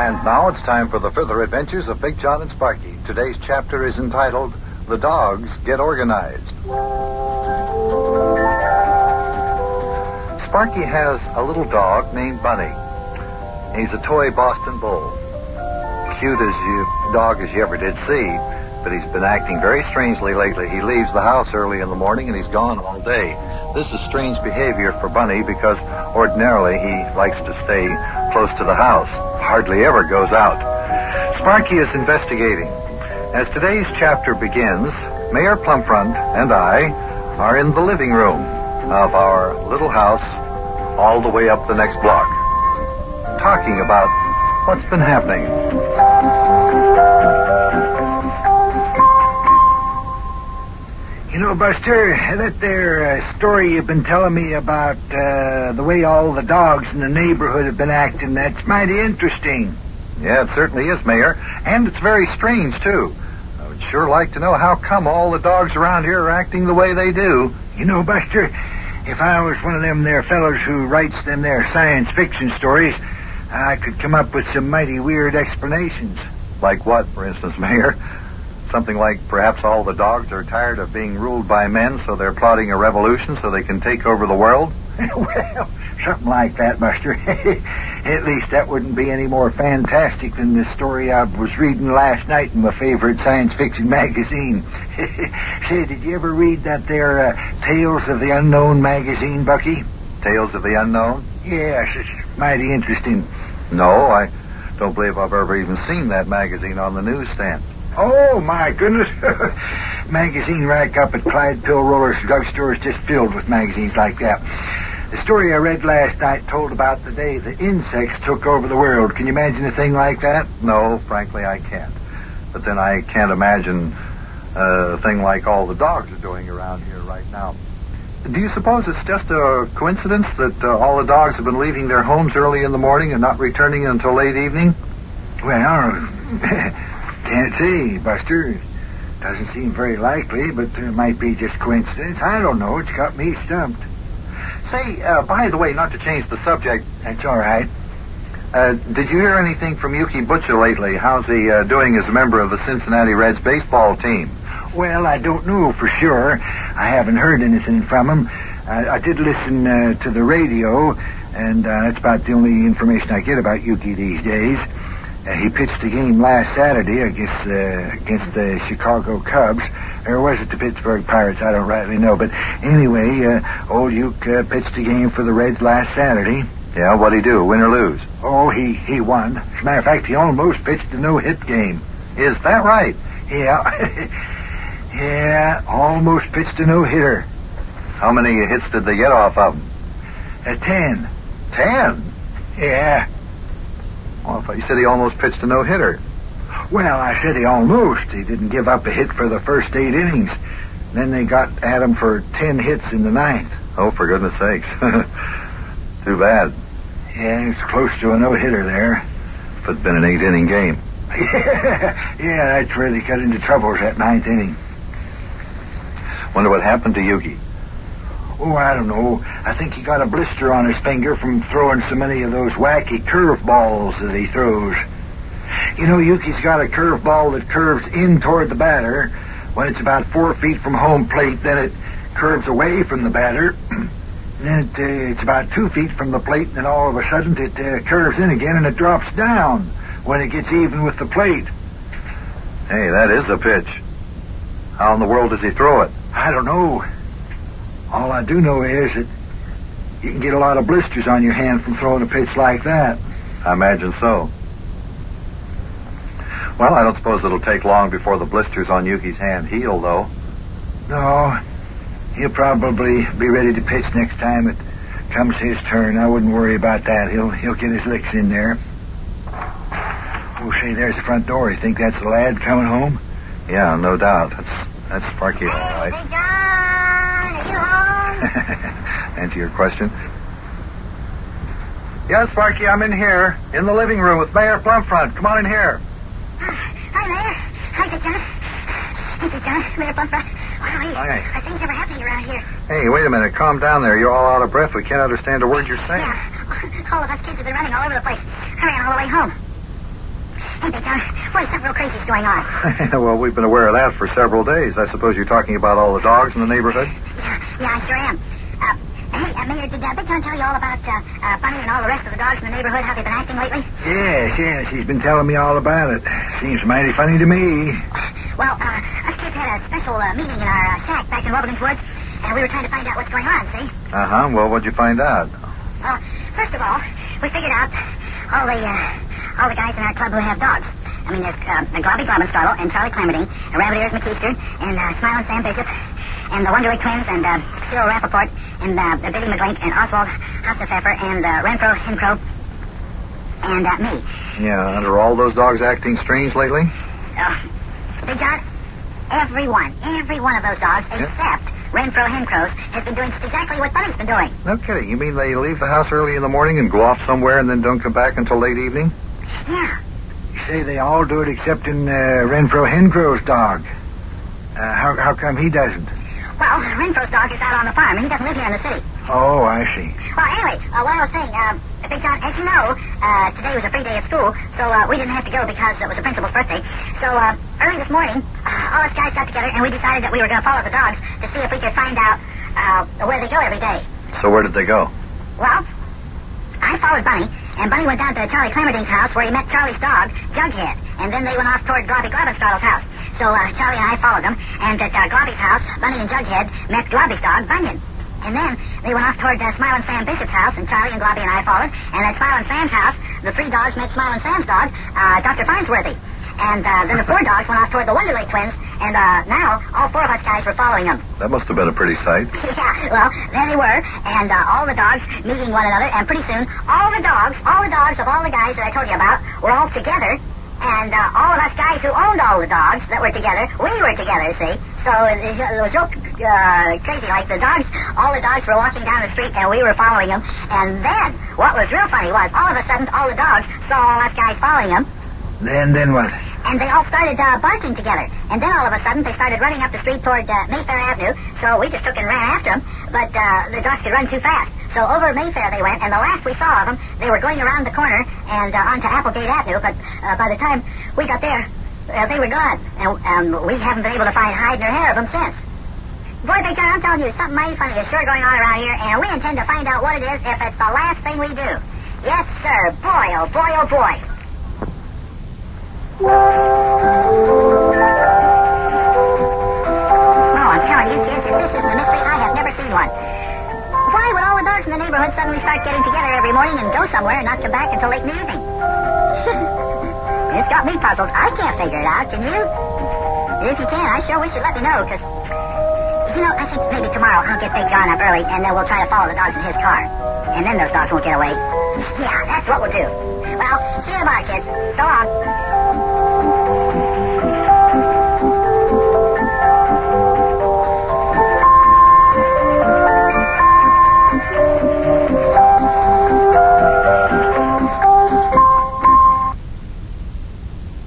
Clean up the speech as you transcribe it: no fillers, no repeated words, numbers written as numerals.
And now it's time for the further adventures of Big John and Sparky. Today's chapter is entitled, The Dogs Get Organized. Sparky has a little dog named Bunny. He's a toy Boston Bull. Cute dog as you ever did see, but he's been acting very strangely lately. He leaves the house early in the morning and he's gone all day. This is strange behavior for Bunny because ordinarily he likes to stay close to the house, hardly ever goes out. Sparky is investigating. As today's chapter begins, Mayor Plumfront and I are in the living room of our little house all the way up the next block, talking about what's been happening. You know, Buster, that there story you've been telling me about the way all the dogs in the neighborhood have been acting, that's mighty interesting. Yeah, it certainly is, Mayor. And it's very strange, too. I would sure like to know how come all the dogs around here are acting the way they do. You know, Buster, if I was one of them there fellows who writes them there science fiction stories, I could come up with some mighty weird explanations. Like what, for instance, Mayor? Something like perhaps all the dogs are tired of being ruled by men, so they're plotting a revolution so they can take over the world? Well, something like that, Buster. At least that wouldn't be any more fantastic than the story I was reading last night in my favorite science fiction magazine. Say, did you ever read that there Tales of the Unknown magazine, Bucky? Tales of the Unknown? Yes, it's mighty interesting. No, I don't believe I've ever even seen that magazine on the newsstand. Oh, my goodness. Magazine rack up at Clyde Pill Roller's drugstore is just filled with magazines like that. The story I read last night told about the day the insects took over the world. Can you imagine a thing like that? No, frankly, I can't. But then I can't imagine a thing like all the dogs are doing around here right now. Do you suppose it's just a coincidence that all the dogs have been leaving their homes early in the morning and not returning until late evening? Well, can't say, Buster. Doesn't seem very likely, but it might be just coincidence. I don't know. It's got me stumped. Say, by the way, not to change the subject. That's all right. Did you hear anything from Yuki Butcher lately? How's he doing as a member of the Cincinnati Reds baseball team? Well, I don't know for sure. I haven't heard anything from him. I did listen to the radio, and that's about the only information I get about Yuki these days. He pitched a game last Saturday, I guess, against the Chicago Cubs. Or was it the Pittsburgh Pirates? I don't rightly know. But anyway, old Yuke pitched a game for the Reds last Saturday. Yeah, what'd he do, win or lose? Oh, he won. As a matter of fact, he almost pitched a no-hit game. Is that right? Yeah. Yeah, almost pitched a no-hitter. How many hits did they get off of him? 10. 10? Yeah. Well, I thought you said he almost pitched a no-hitter. Well, I said he almost. He didn't give up a hit for the first 8 innings. Then they got at him for 10 hits in the 9th. Oh, for goodness sakes. Too bad. Yeah, he was close to a no-hitter there. If it'd been an 8-inning game. Yeah, that's where they got into trouble, was that 9th inning. Wonder what happened to Yuki. Oh, I don't know. I think he got a blister on his finger from throwing so many of those wacky curveballs that he throws. You know, Yuki's got a curveball that curves in toward the batter. When it's about 4 feet from home plate, then it curves away from the batter. Then it's about 2 feet from the plate, and then all of a sudden it curves in again and it drops down when it gets even with the plate. Hey, that is a pitch. How in the world does he throw it? I don't know. All I do know is that you can get a lot of blisters on your hand from throwing a pitch like that. I imagine so. Well, I don't suppose it'll take long before the blisters on Yuki's hand heal, though. No. He'll probably be ready to pitch next time it comes his turn. I wouldn't worry about that. He'll get his licks in there. Oh, say, there's the front door. You think that's the lad coming home? Yeah, no doubt. That's Sparky, all right. Hey, John, are you home? Answer your question. Yes, Sparky, I'm in here. In the living room with Mayor Plumfront. Come on in here. Hi, Mayor. Hi, Big John. Hey, Big John. Mayor Plumfront. Hi. Are things ever happening around here? Hey, wait a minute. Calm down there. You're all out of breath. We can't understand a word you're saying. Yeah. All of us kids have been running all over the place. I ran all the way home. Hey, Big John, boy, something real crazy's going on. Well, we've been aware of that for several days. I suppose you're talking about all the dogs in the neighborhood? Yeah, I sure am. Hey, Mayor, did Big John tell you all about Bunny and all the rest of the dogs in the neighborhood, how they've been acting lately? Yes, he's been telling me all about it. Seems mighty funny to me. Well, us kids had a special meeting in our shack back in Wobblin's Woods, and we were trying to find out what's going on, see? Uh-huh. Well, what'd you find out? Well, first of all, we figured out all the guys in our club who have dogs. I mean, there's Globby Globbenstraddle and Charlie Clamerdine, and Rabbit Ears McKeester, and Smiling Sam Bishop, and the Wonderlick Twins, and Cyril Rappaport, and Billy McGlink, and Oswald Hopsepfeffer, and Renfro Hincrow, and me. Yeah, and are all those dogs acting strange lately? Big John, every one of those dogs, except Renfro Hincrows, has been doing just exactly what Bunny's been doing. No kidding. You mean they leave the house early in the morning and go off somewhere and then don't come back until late evening? Yeah. You say they all do it except in Renfro Hincrow's dog. How come he doesn't? Well, Renfro's dog is out on the farm, and he doesn't live here in the city. Oh, I see. Well, anyway, what I was saying, Big John, as you know, today was a free day at school, so we didn't have to go because it was the principal's birthday. So early this morning, all us guys got together, and we decided that we were going to follow the dogs to see if we could find out where they go every day. So where did they go? Well, I followed Bunny, and Bunny went down to Charlie Clamerdine's house where he met Charlie's dog, Jughead, and then they went off toward Globby Globbenstraddle's house. So Charlie and I followed them, and at Globby's house, Bunny and Jughead met Globby's dog, Bunyan. And then they went off toward Smiling Sam Bishop's house, and Charlie and Globby and I followed. And at Smiling Sam's house, the 3 dogs met Smiling Sam's dog, Dr. Farnsworthy. And then the 4 dogs went off toward the Wonderlick Twins, and now all 4 of us guys were following them. That must have been a pretty sight. Yeah, well, there they were, and all the dogs meeting one another, and pretty soon, all the dogs of all the guys that I told you about were all together, and all of us guys who owned all the dogs that were together, we were together, see? So it was real crazy, like all the dogs were walking down the street, and we were following them, and then, what was real funny was, all of a sudden, all the dogs saw all us guys following them. Then what? And they all started barking together. And then all of a sudden, they started running up the street toward Mayfair Avenue. So we just took and ran after them. But the dogs could run too fast. So over Mayfair they went, and the last we saw of them, they were going around the corner and onto Applegate Avenue. But by the time we got there, they were gone. And we haven't been able to find hide nor hair of them since. Boy, Big John, I'm telling you, something mighty funny is sure going on around here, and we intend to find out what it is if it's the last thing we do. Yes, sir. Boy, oh boy, oh boy. No, I'm telling you, kids, if this isn't a mystery, I have never seen one. Why would all the dogs in the neighborhood suddenly start getting together every morning and go somewhere and not come back until late in the evening? It's got me puzzled. I can't figure it out, can you? If you can, I sure wish you'd let me know, because, I think maybe tomorrow I'll get Big John up early, and then we'll try to follow the dogs in his car. And then those dogs won't get away. Yeah, that's what we'll do. Well, see you tomorrow, kids. So long.